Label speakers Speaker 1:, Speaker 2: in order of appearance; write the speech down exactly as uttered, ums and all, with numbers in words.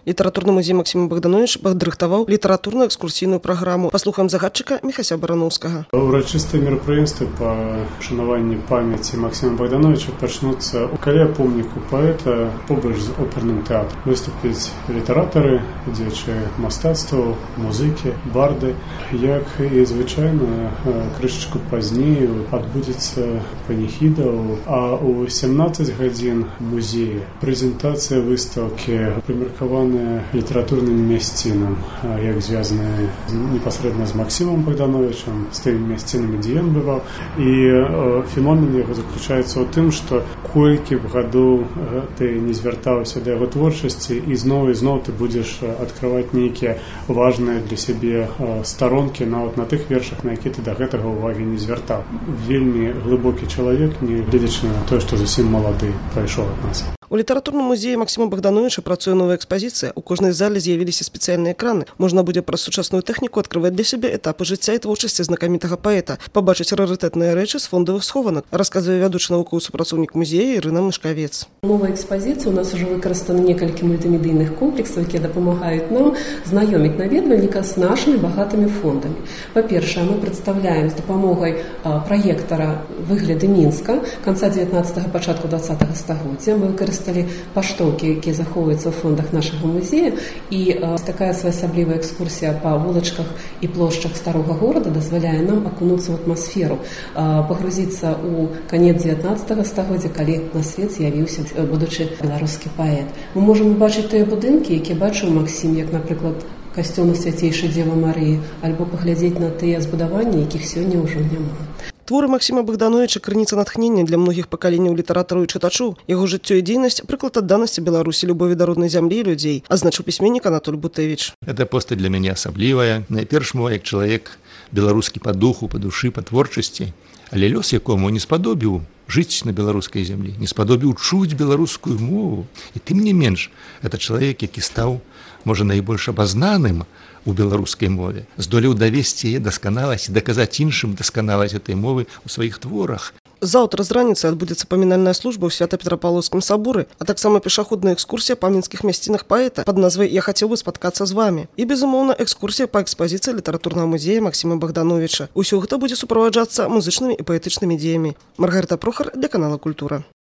Speaker 1: Літаратурны музей Максим Богданович падрыхтаваў літаратурную экскурсійную праграму. Паслухаем загадчыка Міхася Барановскага.
Speaker 2: Урачыстыя мерапрыемствы па шанаванні памяці Максима Богдановича пачнуцца у каля помніку паэта побач з оперным тэатрам. Выступяць літаратары, дзеячы мастацтваў, музыкі, барды. Як і звычайна, крышачку пазней адбудзецца паніхідаў, а ў сямнаццаць гадзін музея прэзентацыя выстаўкі, прымеркаваная літаратурным мясцінам, як звязаныя непасрэдна з Максимом Богдановичем, з тымі мясцінамі, дзе ён бываў. І феномен яго заключаецца ў тым, што колькі б гадоў ты не звяртаўся да яго творчасці, і зноў і зноў ты будзеш адкрываць нейкія важныя для сябе старонкі, нават на тых вершах, на які ты да гэтага ўвагі не звяртаў. Вельмі глыбокі чалавек, не гледзячы на тое, што зусім малады пайшоў ад нас.
Speaker 1: У літаратурным музеі Максима Богдановича працуе новая экспазіцыя. У кожнай зале з'явіліся спецыяльныя экраны. Можна будзе праз сучасную тэхніку адкрываць для сябе этапы жыцця і творчасці знакамітага паэта, пабачыць рарытэтныя рэчы з фондавых схованак, расказвае вядучы навуковы супрацоўнік музея Ірына Мышкавец.
Speaker 3: Новая экспазіцыя у нас уже выкарыстаны некалькі мультымедыйных комплексаў, якія дапамагаюць нам знаёміць наведвальніка з нашымі багатымі фондамі. Па-першае, мы прадстаўляем з дапамогай праектара выгляды Мінска канца дзевятнаццатага, пачатку дваццатага стагоддзя. Мы выкарысталі паштоўкі, якія захоўваюцца ў фондах нашага музея, і э, такая своеасаблівая экскурсія па вулачках і плошчах старога горада дазваляе нам акунуцца ў атмасферу, э, пагрузіцца ў канец дзевятнаццатага стагоддзя, калі на свет з'явіўся будучы беларускі паэт. Мы можам убачыць тыя будынкі, якія бачыў Максім, як, напрыклад, касцёл Свяцейшай Дзевы Марыі, альбо паглядзець на тыя збудаванні, якіх сёння ўжо няма.
Speaker 1: Творы Максима Богдановича крыніца натхнення для многіх пакаленняў літаратараў і чытачоў. Яго жыццё і дзейнасць прыклад адданасці Беларусі, любові да роднай зямлі і людзей, адзначыў пісьменнік Анатоль Бутэвіч.
Speaker 4: Гэта постаць для мяне асаблівая. Найперш мой як чалавек беларускі па духу, па душы, па творчасці, але лёс якому не спадобіў жыць на беларускай зямлі, не спадобіў чуць беларускую мову. І тым не менш, гэта чалавек, які стаў, можа, найбольш абазнаным у беларускай мове, здолеў давесці яе дасканаласць і даказаць іншым дасканаласць гэтай мовы ў сваіх творах.
Speaker 1: Заўтра з раніцы адбудзецца памінальная служба ў Свята-Петрапаўлаўскім саборы, а таксама пешаходная экскурсія па мінскіх мясцінах паэта пад назвай «Я хацеў бы спаткацца з вамі». І, безумоўна, экскурсія па экспазіцыі літаратурнага музея Максима Богдановича. Усё гэта будзе суправаджацца музычнымі і паэтычнымі дзеямі. Маргарыта Прохар для канала «Культура».